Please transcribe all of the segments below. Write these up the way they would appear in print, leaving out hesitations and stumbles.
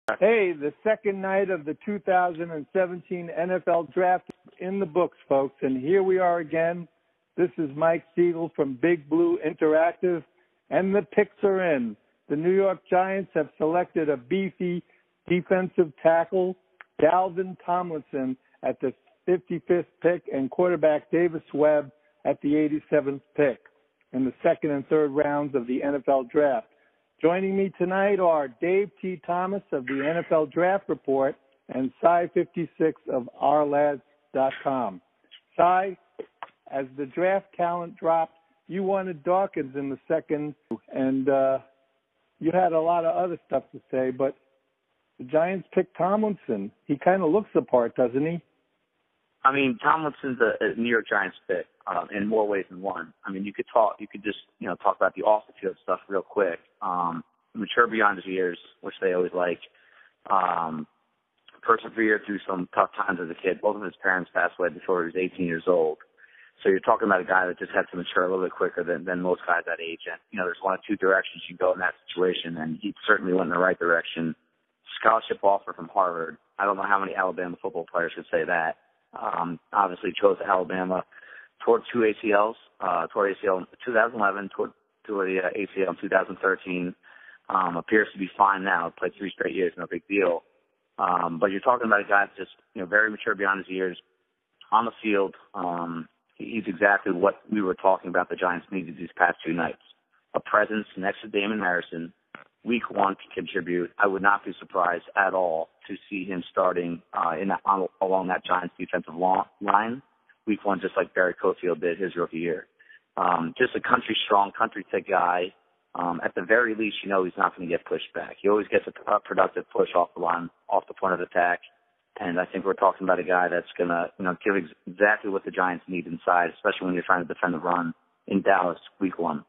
Hey, the second night of the 2017 NFL Draft in the books, folks, and here we are again. This is Mike Siegel from Big Blue Interactive, and the picks are in. The New York Giants have selected a beefy defensive tackle, Dalvin Tomlinson, at the 55th pick, and quarterback Davis Webb at the 87th pick in the second and third rounds of the NFL Draft. Joining me tonight are Dave T. Thomas of the NFL Draft Report and Cy56 of ourlads.com. Cy, as the draft talent dropped, you wanted Dawkins in the second, and you had a lot of other stuff to say, but the Giants picked Tomlinson. He kind of looks the part, doesn't he? I mean, Tomlinson's a New York Giants pick in more ways than one. I mean, you could just talk about the off the field stuff real quick. Mature beyond his years, which they always like. Persevered through some tough times as a kid. Both of his parents passed away before he was 18 years old. So you're talking about a guy that just had to mature a little bit quicker than most guys that age. And, there's one of two directions you can go in that situation, and he certainly went in the right direction. Scholarship offer from Harvard. I don't know how many Alabama football players could say that. Obviously chose Alabama toward two ACLs, toward ACL in 2011, toward the ACL in 2013. Appears to be fine now. Played 3 straight years, no big deal. But you're talking about a guy that's just, very mature beyond his years. On the field, he's exactly what we were talking about the Giants needed these past 2 nights. A presence next to Damon Harrison. Week 1 can contribute. I would not be surprised at all to see him starting along that Giants defensive line. Week 1, just like Barry Cofield did his rookie year. Just a country-strong, country-fit guy. At the very least, he's not going to get pushed back. He always gets a productive push off the line, off the point of attack. And I think we're talking about a guy that's going to, give exactly what the Giants need inside, especially when you're trying to defend the run in Dallas Week 1.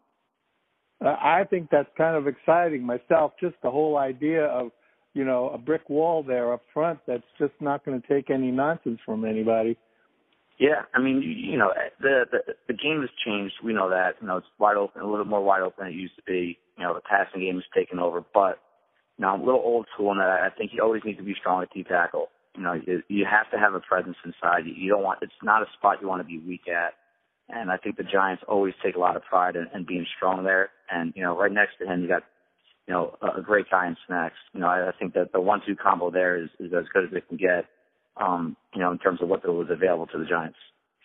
I think that's kind of exciting myself, just the whole idea of, a brick wall there up front that's just not going to take any nonsense from anybody. Yeah, I mean, the game has changed. We know that. It's wide open, a little more wide open than it used to be. The passing game has taken over. But, I'm a little old school in that I think you always need to be strong at D-tackle. You have to have a presence inside. It's not a spot you want to be weak at. And I think the Giants always take a lot of pride in being strong there. And, right next to him, you got, a great guy in Snacks. I think that the 1-2 combo there is as good as it can get, in terms of what was available to the Giants.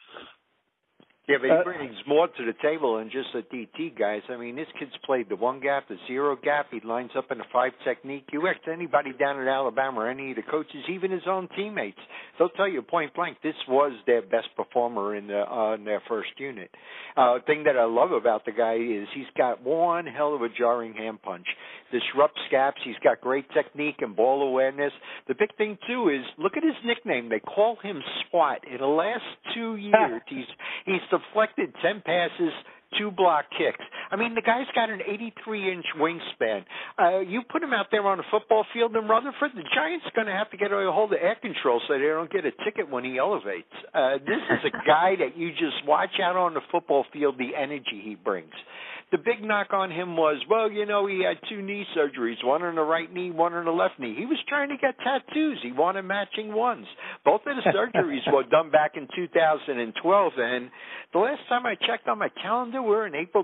Yeah, but he brings more to the table than just the DT guys. I mean, this kid's played the 1 gap, the 0 gap. He lines up in a 5 technique. You ask anybody down at Alabama or any of the coaches, even his own teammates, they'll tell you point blank, this was their best performer in their first unit. Thing that I love about the guy is he's got one hell of a jarring hand punch. Disrupts gaps. He's got great technique and ball awareness. The big thing, too, is look at his nickname. They call him Swat. In the last 2 years, he's deflected 10 passes, 2 block kicks. I mean, the guy's got an 83-inch wingspan. You put him out there on a football field in Rutherford, the Giants are going to have to get a hold of air control so they don't get a ticket when he elevates. This is a guy that you just watch out on the football field, the energy he brings. The big knock on him was, he had 2 knee surgeries, one on the right knee, one on the left knee. He was trying to get tattoos. He wanted matching ones. Both of the surgeries were done back in 2012, and the last time I checked on my calendar, we're in April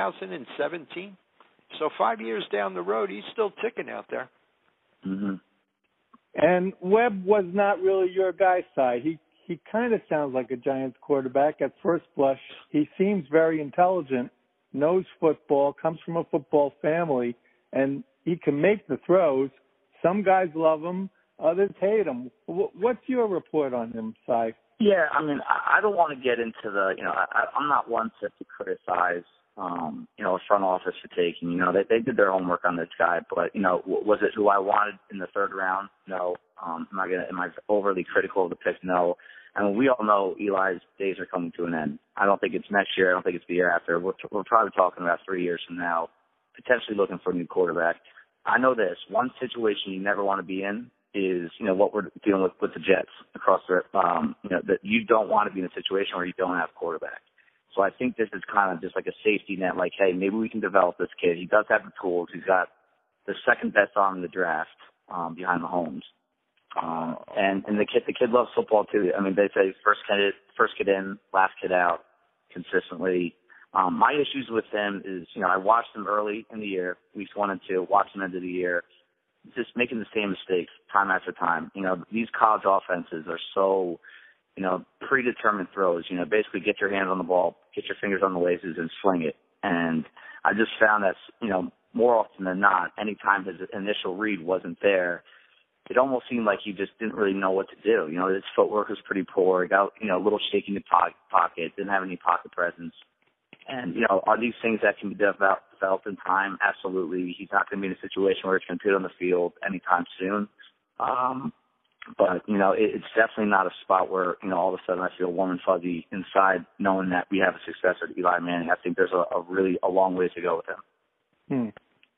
2017. So 5 years down the road, he's still ticking out there. Mm-hmm. And Webb was not really your guy's side. He kind of sounds like a Giants quarterback at first blush. He seems very intelligent, knows football, comes from a football family, and he can make the throws. Some guys love him, others hate him. What's your report on him, Cy? Yeah, I mean, I don't want to get into the, I'm not one to criticize, a front office for taking, they did their homework on this guy, but, was it who I wanted in the 3rd round? No. Am I overly critical of the pick? No. I mean, we all know Eli's days are coming to an end. I don't think it's next year. I don't think it's the year after. We're probably talking about 3 years from now, potentially looking for a new quarterback. I know this. One situation you never want to be in is, what we're dealing with the Jets across the, that you don't want to be in a situation where you don't have a quarterback. So I think this is kind of just like a safety net, like, hey, maybe we can develop this kid. He does have the tools. He's got the second best arm in the draft. behind Mahomes. And the kid loves football too. I mean, they say first kid in, last kid out consistently. My issues with him is, I watched him early in the year, weeks 1 and 2, watched him end of the year, just making the same mistakes time after time. These college offenses are so, predetermined throws. Basically get your hands on the ball, get your fingers on the laces, and sling it. And I just found that, more often than not, anytime his initial read wasn't there, it almost seemed like he just didn't really know what to do. His footwork was pretty poor. He got, a little shaky in the pocket, didn't have any pocket presence. And, are these things that can be developed in time? Absolutely. He's not going to be in a situation where he's going to put on the field anytime soon. But, it's definitely not a spot where, all of a sudden I feel warm and fuzzy inside knowing that we have a successor to Eli Manning. I think there's a long ways to go with him.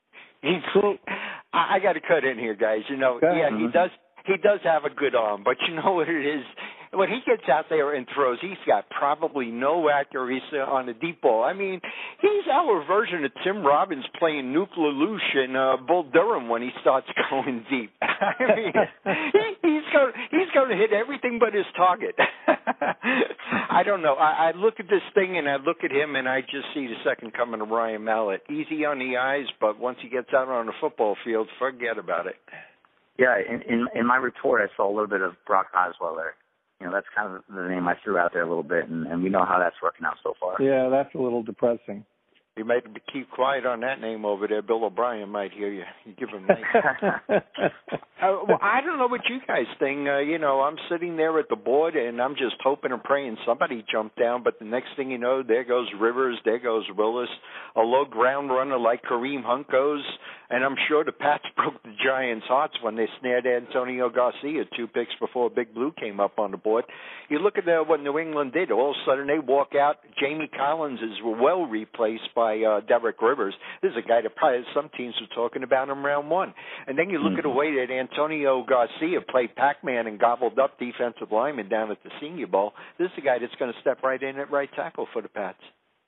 I got to cut in here, guys. He does have a good arm, but you know what it is? When he gets out there and throws, he's got probably no accuracy on the deep ball. I mean, he's our version of Tim Robbins playing Nuke LaLoosh and Bull Durham when he starts going deep. I mean, he's going to hit everything but his target. I don't know. I look at this thing and I look at him and I just see the second coming of Ryan Mallett. Easy on the eyes, but once he gets out on the football field, forget about it. Yeah, in my report, I saw a little bit of Brock Osweiler. That's kind of the name I threw out there a little bit, and we know how that's working out so far. Yeah, that's a little depressing. You might keep quiet on that name over there. Bill O'Brien might hear you. You give him names. Well, I don't know what you guys think. I'm sitting there at the board, and I'm just hoping and praying somebody jumped down. But the next thing you know, there goes Rivers, there goes Willis, a low ground runner like Kareem Hunt goes. And I'm sure the Pats broke the Giants' hearts when they snared Antonio Garcia 2 picks before Big Blue came up on the board. You look at what New England did. All of a sudden, they walk out. Jamie Collins is well replaced by Derek Rivers. This is a guy that probably some teams were talking about in round 1. And then you look at the way that Antonio Garcia played Pac-Man and gobbled up defensive linemen down at the Senior Bowl. This is a guy that's going to step right in at right tackle for the Pats.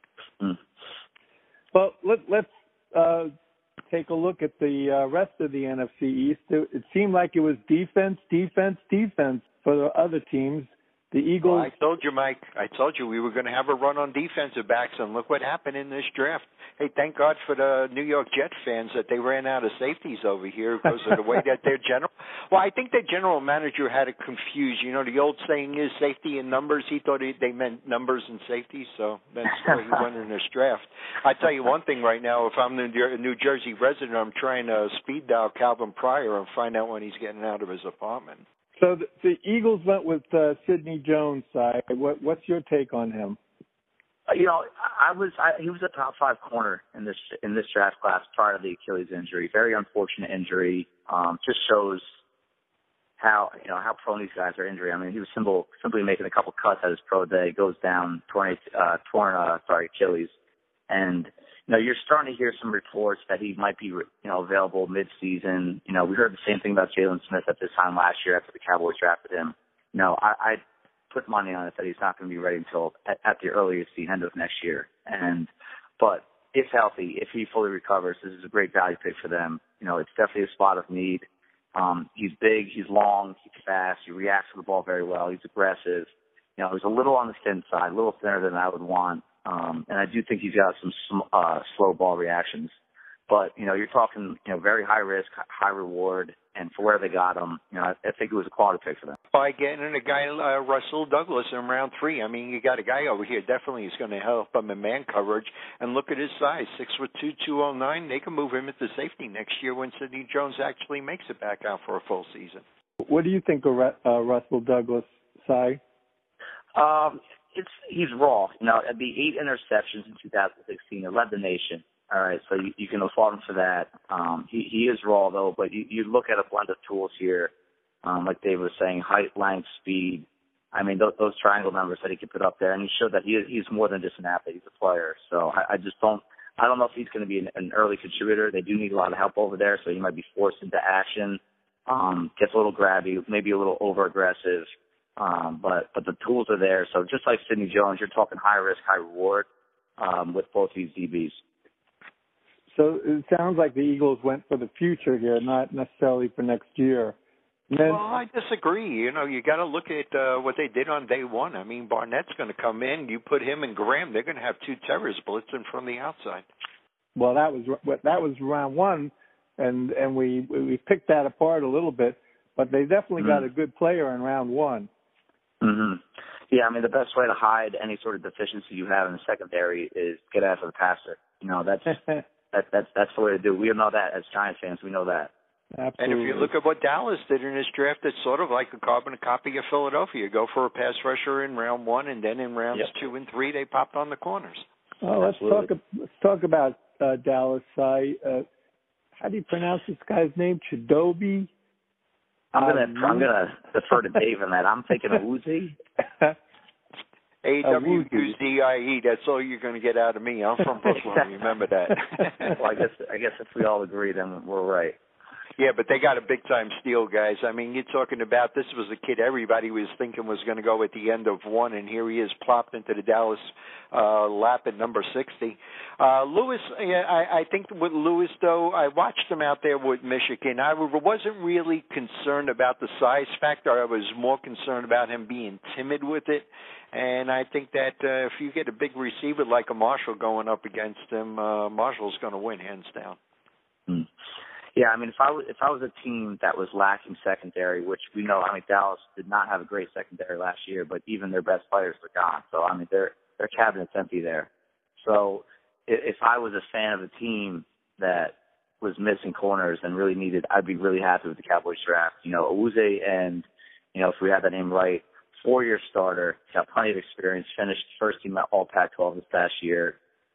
Well, let's take a look at the rest of the NFC East. It seemed like it was defense for the other teams. The Eagles. Well, I told you, Mike. I told you we were going to have a run on defensive backs, and look what happened in this draft. Hey, thank God for the New York Jet fans that they ran out of safeties over here because of the way that their general. Well, I think their general manager had it confused. The old saying is safety and numbers. He thought they meant numbers and safety, so that's why he went in this draft. I tell you one thing right now: if I'm a New Jersey resident, I'm trying to speed dial Calvin Pryor and find out when he's getting out of his apartment. So the Eagles went with Sidney Jones. What's your take on him? He was a top 5 corner in this draft class prior to the Achilles injury. Very unfortunate injury. Just shows how prone these guys are injury. I mean, he was simply making a couple cuts at his pro day, goes down, torn Achilles, and you're starting to hear some reports that he might be available mid-season. We heard the same thing about Jalen Smith at this time last year after the Cowboys drafted him. I put money on it that he's not going to be ready until at the earliest the end of next year. But if healthy, if he fully recovers, this is a great value pick for them. It's definitely a spot of need. He's big, he's long, he's fast, he reacts to the ball very well, he's aggressive. He's a little on the thin side, a little thinner than I would want. And I do think he's got some slow ball reactions. But, you're talking, very high risk, high reward, and for where they got him, I think it was a quality pick for them. By getting a guy, Russell Douglas, in round 3, I mean, you got a guy over here definitely is going to help him in man coverage. And look at his size, 6'2", 209. They can move him into safety next year when Sidney Jones actually makes it back out for a full season. What do you think of Russell Douglas, Si? He's raw. The 8 interceptions in 2016. It led the nation. All right, so you can applaud him for that. He is raw, though, but you look at a blend of tools here, like Dave was saying, height, length, speed. I mean, those triangle numbers that he could put up there, and he showed that he's more than just an athlete. He's a player. So I don't know if he's going to be an early contributor. They do need a lot of help over there, so he might be forced into action, gets a little grabby, maybe a little over-aggressive. But the tools are there. So just like Sidney Jones, you're talking high risk, high reward with both these DBs. So it sounds like the Eagles went for the future here, not necessarily for next year. Well, I disagree. You know, you got to look at what they did on day one. I mean, Barnett's going to come in. You put him and Graham, they're going to have two terrors blitzing from the outside. Well, that was round one, and we picked that apart a little bit, but they definitely got a good player in round one. Mm-hmm. Yeah, I mean, the best way to hide any sort of deficiency you have in the secondary is get after the passer. You know, that's that's the way to do it. We know that as Giants fans. We know that. Absolutely. And if you look at what Dallas did in this draft, it's sort of like a carbon copy of Philadelphia. You go for a pass rusher in round one, and then in rounds 2 and 3, they popped on the corners. Oh, let's talk about Dallas. How do you pronounce this guy's name? Chidobe? I'm gonna defer to Dave on that. I'm thinking of Uzi. A-W-U-Z-I-E. That's all you're going to get out of me. I'm from Brooklyn. Remember that. Well, I guess if we all agree, then we're right. Yeah, but they got a big-time steal, guys. I mean, you're talking about this was a kid everybody was thinking was going to go at the end of one, and here he is plopped into the Dallas lap at number 60. Lewis, I think with Lewis, though, I watched him out there with Michigan. I wasn't really concerned about the size factor. I was more concerned about him being timid with it. And I think that if you get a big receiver like a Marshall going up against him, Marshall's going to win hands down. Mm. Yeah, I mean, if I was a team that was lacking secondary, which we know, I mean, Dallas did not have a great secondary last year, but even their best players were gone. So I mean, their cabinet's empty there. So if I was a fan of a team that was missing corners and really needed, I'd be really happy with the Cowboys draft. You know, Awuzie, and you know, if we had that name right, 4-year starter, got plenty of experience, finished first team All Pac-12 this past year.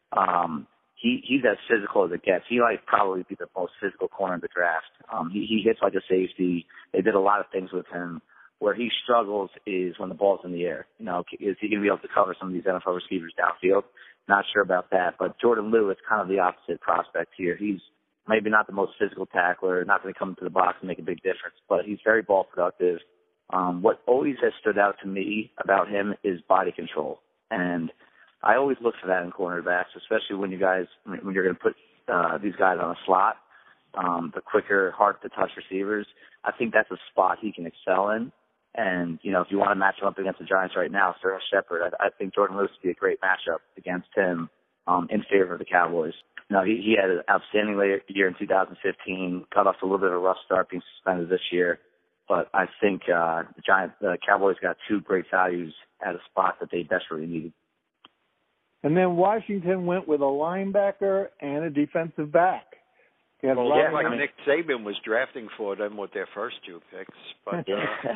He's as physical as it gets. He might probably be the most physical corner in the draft. He hits like a safety. They did a lot of things with him. Where he struggles is when the ball's in the air. You know, is he going to be able to cover some of these NFL receivers downfield? Not sure about that. But Jordan Lewis, kind of the opposite prospect here. He's maybe not the most physical tackler, not going to come into the box and make a big difference, but he's very ball productive. What always has stood out to me about him is body control. And I always look for that in cornerbacks, especially when you're going to put these guys on a slot, the quicker, hard-to-touch receivers. I think that's a spot he can excel in. And, you know, if you want to match him up against the Giants right now, Sterling Shepard, I think Jordan Lewis would be a great matchup against him in favor of the Cowboys. You know, he had an outstanding year in 2015, got off a little bit of a rough start being suspended this year. But I think the Cowboys got two great values at a spot that they desperately needed. And then Washington went with a linebacker and a defensive back. Like Nick Saban was drafting for them with their first 2 picks. But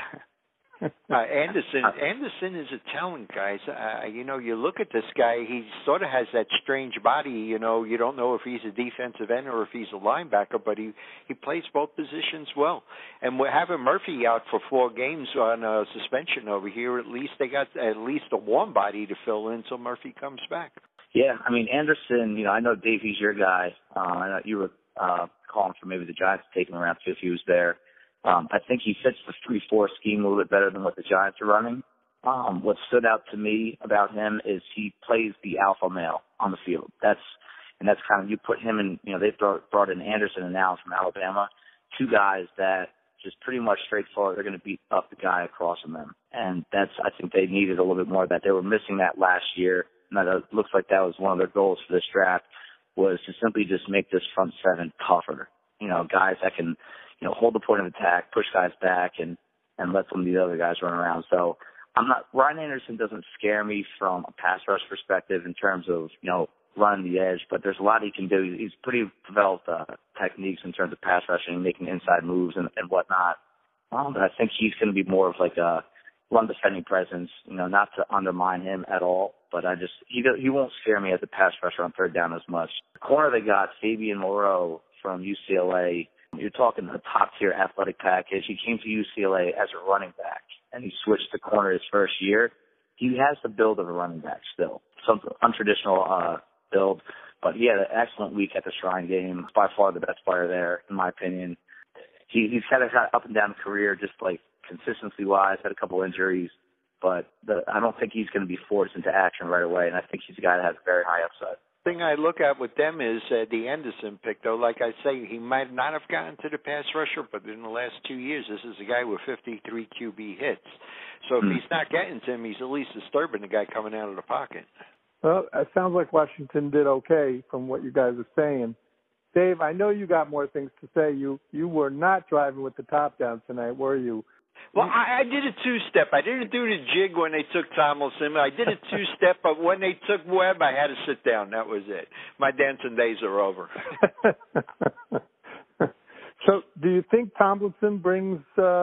Anderson is a talent, guys. You know, you look at this guy, he sort of has that strange body. You know, you don't know if he's a defensive end or if he's a linebacker, but he plays both positions well. And we're having Murphy out for 4 games on a suspension over here. At least they got at least a warm body to fill in until Murphy comes back. Yeah, I mean, Anderson, you know, I know Dave, he's your guy. I know you were calling for maybe the Giants to take him around if he was there. I think he fits the 3-4 scheme a little bit better than what the Giants are running. What stood out to me about him is he plays the alpha male on the field. That's kind of, you put him in, you know, they've brought in Anderson and Allen from Alabama, 2 guys that just pretty much straightforward, they're going to beat up the guy across from them. And I think they needed a little bit more of that. They were missing that last year. And it looks like that was one of their goals for this draft, was to simply just make this front 7 tougher. You know, guys that can, you know, hold the point of attack, push guys back, and let some of the other guys run around. So Ryan Anderson doesn't scare me from a pass rush perspective in terms of, you know, running the edge, but there's a lot he can do. He's pretty developed techniques in terms of pass rushing, making inside moves and whatnot. But I think he's going to be more of like a run defending presence, you know, not to undermine him at all, but he won't scare me as a pass rusher on third down as much. The corner they got, Fabian Moreau from UCLA, you're talking a top-tier athletic package. He came to UCLA as a running back, and he switched to corner his first year. He has the build of a running back still, some untraditional build, but he had an excellent week at the Shrine game. By far the best player there, in my opinion. He's had an up and down career, just like consistency-wise, had a couple injuries, but I don't think he's going to be forced into action right away, and I think he's a guy that has very high upside. Thing I look at with them is the Anderson pick, though. Like I say, he might not have gotten to the pass rusher, but in the last 2 years, this is a guy with 53 QB hits. So if he's not getting to him, he's at least disturbing the guy coming out of the pocket. Well, it sounds like Washington did okay from what you guys are saying. Dave, I know you got more things to say. You were not driving with the top down tonight, were you? Well, I did a two-step. I didn't do the jig when they took Tomlinson. I did a two-step, but when they took Webb, I had to sit down. That was it. My dancing days are over. So do you think Tomlinson brings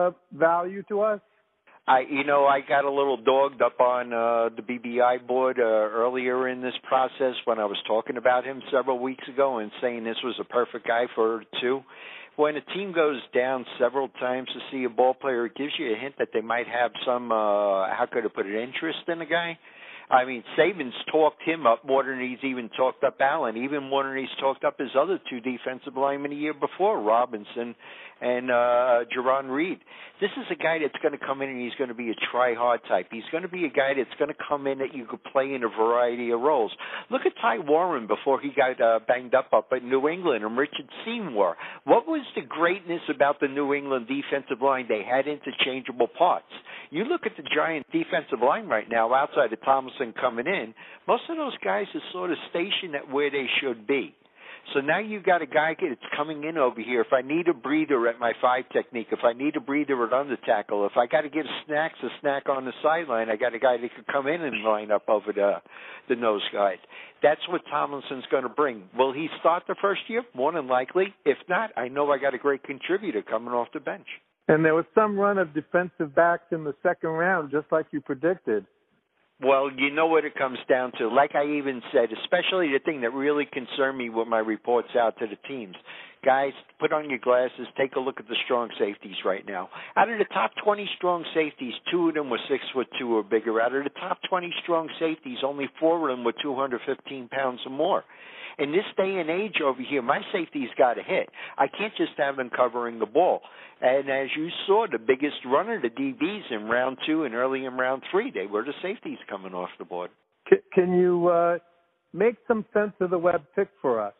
value to us? I got a little dogged up on the BBI board earlier in this process when I was talking about him several weeks ago and saying this was a perfect guy for 2. When a team goes down several times to see a ball player, it gives you a hint that they might have some, how could I put it, interest in the guy. I mean, Saban's talked him up more than he's even talked up Allen, even more than he's talked up his other 2 defensive linemen the year before, Robinson and Jerron Reed. This is a guy that's going to come in and he's going to be a try-hard type. He's going to be a guy that's going to come in that you could play in a variety of roles. Look at Ty Warren before he got banged up at New England, and Richard Seymour. What was the greatness about the New England defensive line? They had interchangeable parts. You look at the Giants defensive line right now, outside of Thomason coming in, most of those guys are sort of stationed at where they should be. So now you've got a guy that's coming in over here. If I need a breather at my 5 technique, if I need a breather at under tackle, if I got to give Snacks a snack on the sideline, I got a guy that could come in and line up over the nose guard. That's what Tomlinson's going to bring. Will he start the first year? More than likely. If not, I know I got a great contributor coming off the bench. And there was some run of defensive backs in the second round, just like you predicted. Well, you know what it comes down to. Like I even said, especially the thing that really concerned me with my reports out to the teams. Guys, put on your glasses, take a look at the strong safeties right now. Out of the top 20 strong safeties, 2 of them were 6'2" or bigger. Out of the top 20 strong safeties, only 4 of them were 215 pounds or more. In this day and age over here, my safety's got to hit. I can't just have them covering the ball. And as you saw, the biggest runner, the DBs in round 2 and early in round 3, they were the safeties coming off the board. Can you make some sense of the Webb pick for us?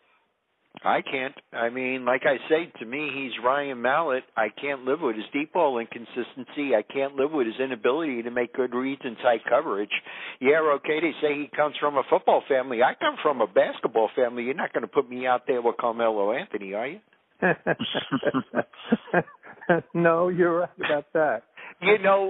I can't. I mean, like I say, to me, he's Ryan Mallett. I can't live with his deep ball inconsistency. I can't live with his inability to make good reads and tight coverage. Yeah, okay, they say he comes from a football family. I come from a basketball family. You're not going to put me out there with Carmelo Anthony, are you? No, you're right about that. You know,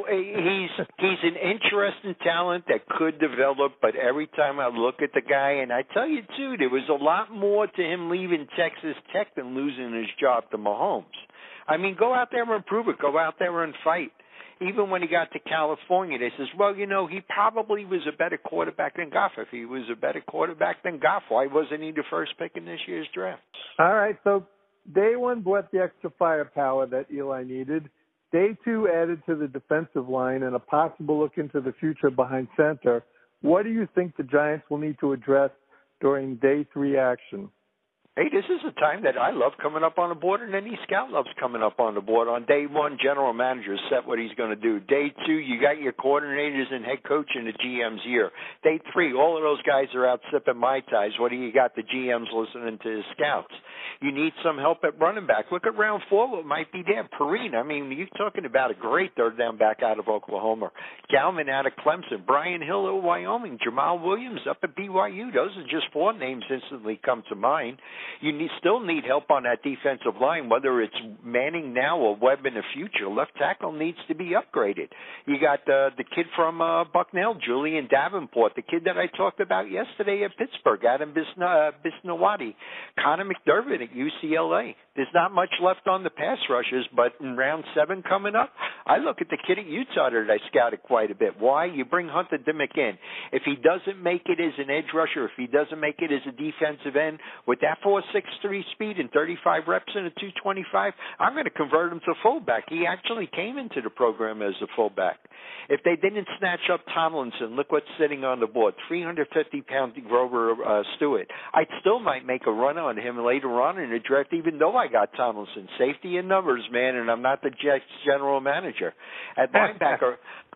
he's an interesting talent that could develop, but every time I look at the guy, and I tell you, too, there was a lot more to him leaving Texas Tech than losing his job to Mahomes. I mean, go out there and prove it. Go out there and fight. Even when he got to California, they says, well, you know, he probably was a better quarterback than Goff. If he was a better quarterback than Goff, why wasn't he the first pick in this year's draft? All right, so day 1 brought the extra firepower that Eli needed. Day 2 added to the defensive line and a possible look into the future behind center. What do you think the Giants will need to address during day 3 action? Hey, this is a time that I love coming up on the board, and any scout loves coming up on the board. On day 1, general manager set what he's going to do. Day 2, you got your coordinators and head coach in the GM's ear. Day 3, all of those guys are out sipping Mai Tais. What do you got? The GM's listening to his scouts. You need some help at running back. Look at round 4, what might be there. Perrine, I mean, you're talking about a great third down back out of Oklahoma. Galvin out of Clemson. Brian Hill of Wyoming. Jamal Williams up at BYU. Those are just 4 names instantly come to mind. You still need help on that defensive line, whether it's Manning now or Webb in the future. Left tackle needs to be upgraded. You got the kid from Bucknell, Julian Davenport, the kid that I talked about yesterday at Pittsburgh, Adam Bisnawati, Connor McDermott at UCLA. There's not much left on the pass rushers, but in round 7 coming up, I look at the kid at Utah that I scouted quite a bit. Why? You bring Hunter Dimick in. If he doesn't make it as an edge rusher, if he doesn't make it as a defensive end, with that 4.63 speed and 35 reps in a 225, I'm going to convert him to fullback. He actually came into the program as a fullback. If they didn't snatch up Tomlinson, look what's sitting on the board, 350-pound Grover Stewart. I still might make a run on him later on in the draft, even though I got Tomlinson. Safety in numbers, man, and I'm not the Jets general manager. At linebacker,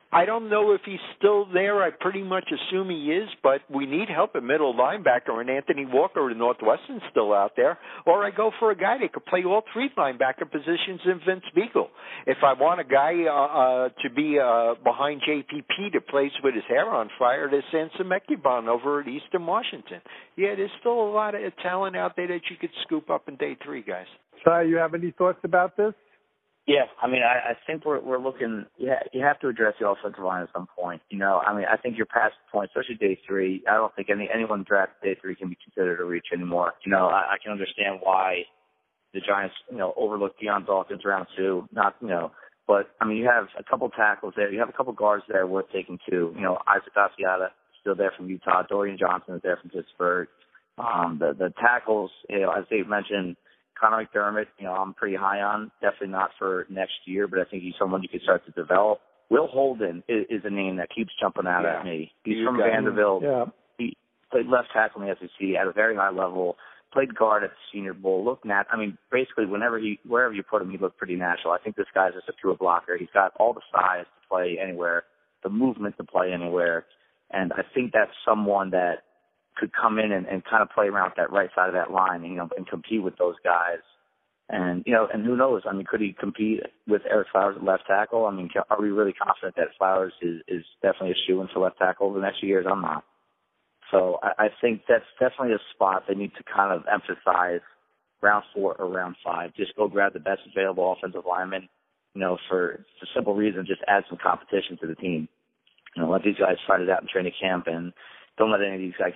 I don't know if he's still there. I pretty much assume he is, but we need help at middle linebacker, and Anthony Walker of Northwestern's still out there. Or I go for a guy that could play all three linebacker positions in Vince Beagle. If I want a guy to be behind JPP that plays with his hair on fire, there's Sansa Mekibon over at Eastern Washington. Yeah, there's still a lot of talent out there that you could scoop up in day 3, guys. Si, you have any thoughts about this? Yeah, I mean, I think we're looking. Yeah, you have to address the offensive line at some point. You know, I mean, I think you're past the point, especially day 3. I don't think anyone drafted day 3 can be considered a reach anymore. You know, I can understand why the Giants, overlooked Deion Dawkins round 2. Not, but I mean, you have a couple tackles there. You have a couple guards there worth taking too. You know, Isaac Asiata still there from Utah. Dorian Johnson is there from Pittsburgh. The tackles, as Dave mentioned. Connor McDermott, I'm pretty high on. Definitely not for next year, but I think he's someone you could start to develop. Will Holden is a name that keeps jumping out at me. He's from Vanderbilt. Yeah. He played left tackle in the SEC at a very high level. Played guard at the Senior Bowl. Basically, wherever you put him, he looked pretty natural. I think this guy's just a pure blocker. He's got all the size to play anywhere, the movement to play anywhere, and I think that's someone that could come in and kind of play around that right side of that line, and compete with those guys. And, and who knows? I mean, could he compete with Eric Flowers at left tackle? I mean, are we really confident that Flowers is definitely a shoo-in for left tackle over the next few years? I'm not. So I think that's definitely a spot they need to kind of emphasize round 4 or round 5. Just go grab the best available offensive lineman, for the simple reason, just add some competition to the team. Let these guys fight it out in training camp, and don't let any of these guys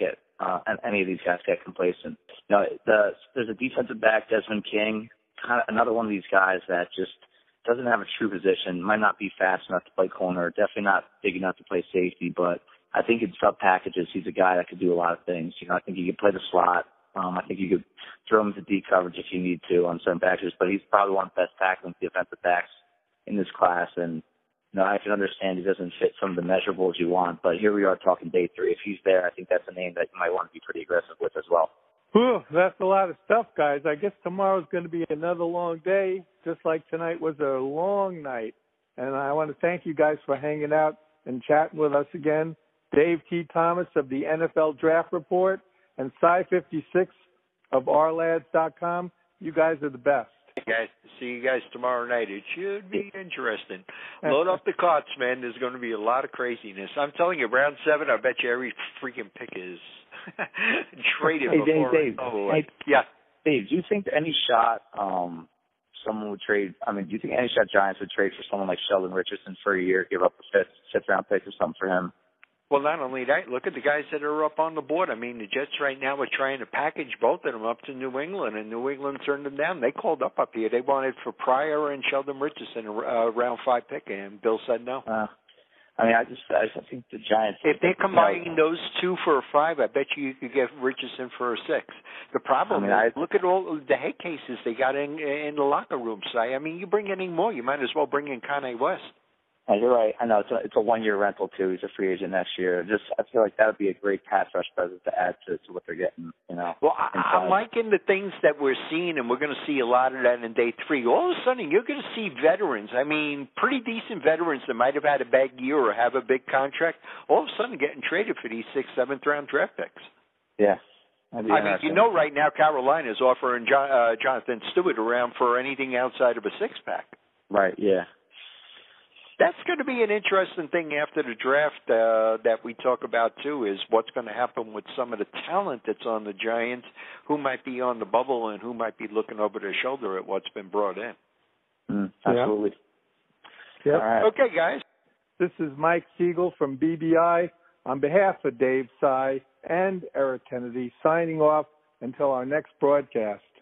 get complacent. There's a defensive back, Desmond King, kind of another one of these guys that just doesn't have a true position, might not be fast enough to play corner, definitely not big enough to play safety, but I think in sub packages he's a guy that could do a lot of things. I think he could play the slot. I think you could throw him into deep coverage if you need to on certain packages, but he's probably one of the best tackling defensive backs in this class, and I can understand he doesn't fit some of the measurables you want, but here we are talking day 3. If he's there, I think that's a name that you might want to be pretty aggressive with as well. Whew, that's a lot of stuff, guys. I guess tomorrow's going to be another long day, just like tonight was a long night. And I want to thank you guys for hanging out and chatting with us again. Dave T. Thomas of the NFL Draft Report and Cy56 of ourlads.com. You guys are the best. Guys, see you guys tomorrow night. It should be interesting. Load up the carts, man. There's going to be a lot of craziness. I'm telling you, round 7, I bet you every freaking pick is traded before. Dave. Yeah. Dave, do you think any shot someone would trade? I mean, do you think any shot Giants would trade for someone like Sheldon Richardson for a year, give up a fifth round pick or something for him? Well, not only that, look at the guys that are up on the board. I mean, the Jets right now are trying to package both of them up to New England, and New England turned them down. They called up here. They wanted for Pryor and Sheldon Richardson a round 5 pick, and Bill said no. I think the Giants. If they're combining those 2 for a 5, I bet you could get Richardson for a 6. The problem is, look at all the head cases they got in the locker room. I mean, you bring any more, you might as well bring in Kanye West. Oh, you're right. I know it's a 1-year rental too. He's a free agent next year. I feel like that would be a great pass rush presence to add to what they're getting. Well, I'm liking the things that we're seeing, and we're going to see a lot of that in day 3. All of a sudden, you're going to see veterans. I mean, pretty decent veterans that might have had a bad year or have a big contract. All of a sudden, getting traded for these 6th, 7th round draft picks. Yeah. I mean, right now Carolina is offering Jonathan Stewart around for anything outside of a 6-pack. Right. Yeah. That's going to be an interesting thing after the draft that we talk about, too, is what's going to happen with some of the talent that's on the Giants, who might be on the bubble and who might be looking over their shoulder at what's been brought in. Absolutely. Yep. All right. Okay, guys. This is Mike Siegel from BBI on behalf of Dave Cy and Eric Kennedy signing off until our next broadcast.